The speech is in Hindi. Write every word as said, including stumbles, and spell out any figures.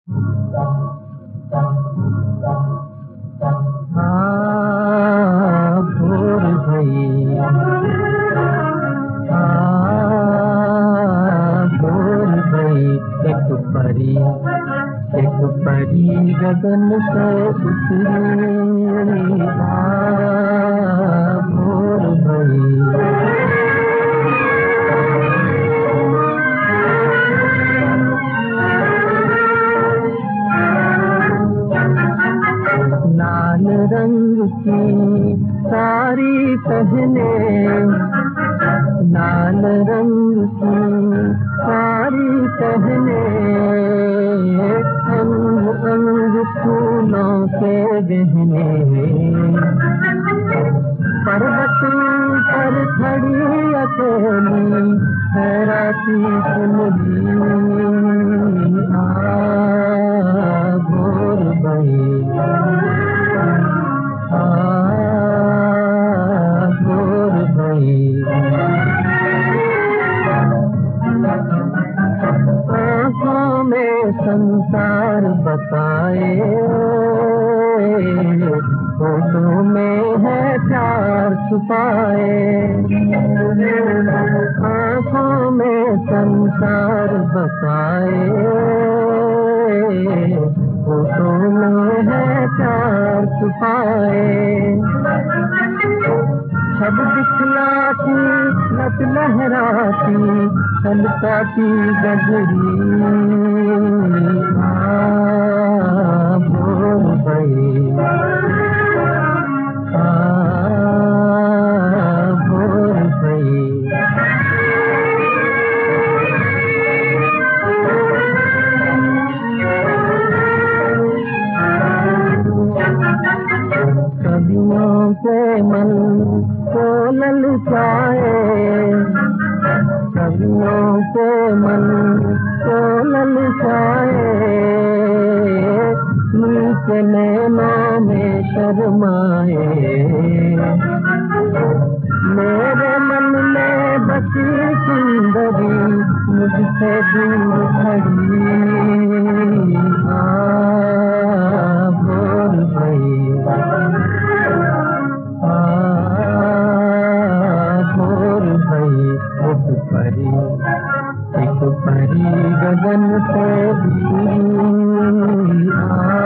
हाँ भोर भई, हाँ भोर भई, एक परी एक परी गगन से उतरी। हाँ भोर भई, लाल रंग की साड़ी पहने, लाल रंग की साड़ी पहने, अंग अंग फूलों से गहने, पर्वत पर खड़ी अकेली हैराती सुनली। आ भोर भई, आ भोर भई, आँखों में संसार बताए, होठों में है प्यार छुपाए। आँखों में संसार बताए, होठों में है प्यार छुपाए। छब दिखलाती लत लहराती छलकाती गगरी। हाँ भोर भई, हाँ भोर भई, कवियों के मन को ललचाए, कवियों के मन को ललचाए, नीचे नैनों में शर्माए। मेरे मन में बसी सुंदरी मुझसे दूर खड़ी। हाँ भोर भई, भोर भई, एक परी एक परी गगन से भी।